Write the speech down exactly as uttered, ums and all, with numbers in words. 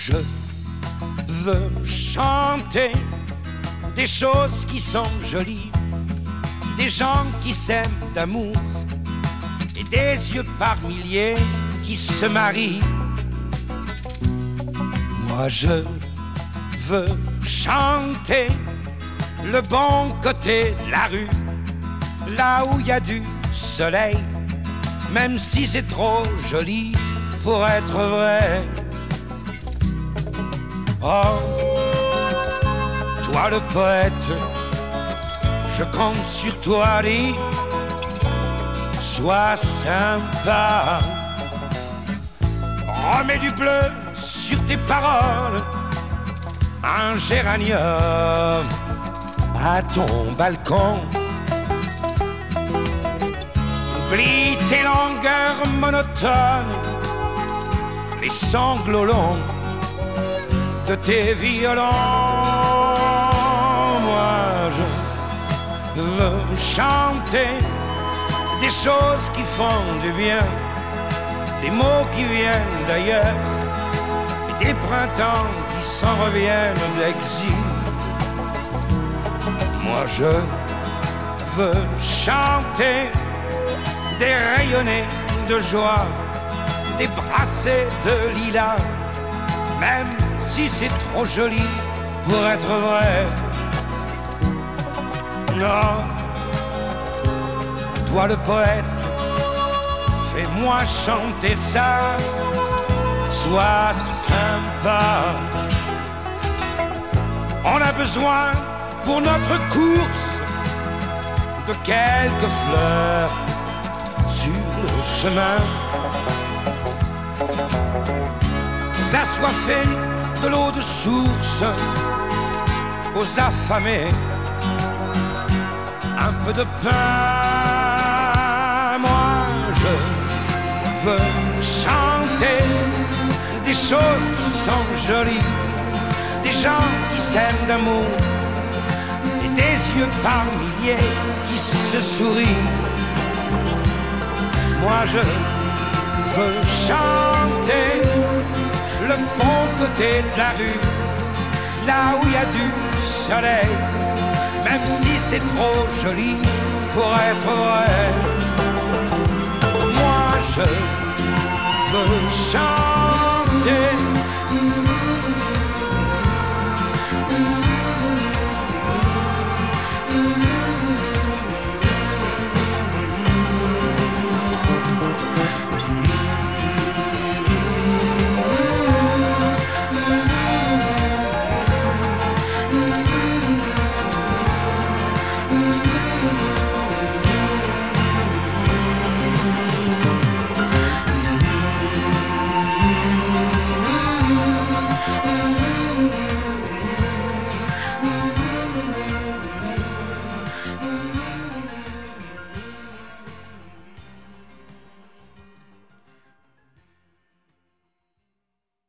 Je veux chanter des choses qui sont jolies, des gens qui s'aiment d'amour et des yeux par milliers qui se marient. Moi je veux chanter le bon côté de la rue, là où il y a du soleil, même si c'est trop joli pour être vrai. Oh, toi le poète, je compte sur toi, dis, sois sympa. Remets du bleu sur tes paroles, un géranium à ton balcon. Oublie tes longueurs monotones, les sanglots longs de tes violons. Moi je veux chanter des choses qui font du bien, des mots qui viennent d'ailleurs et des printemps qui s'en reviennent d'exil. Moi je veux chanter des rayonnés de joie, des brassées de lilas, même si c'est trop joli pour être vrai. Non, toi le poète, fais-moi chanter ça, sois sympa. On a besoin pour notre course de quelques fleurs sur le chemin. Assoiffés de l'eau de source, aux affamés, un peu de pain. Moi je veux chanter des choses qui sont jolies, des gens qui s'aiment d'amour et des yeux par milliers qui se sourient. Moi je veux chanter le bon côté de la rue, là où il y a du soleil, même si c'est trop joli pour être vrai. Moi je veux chanter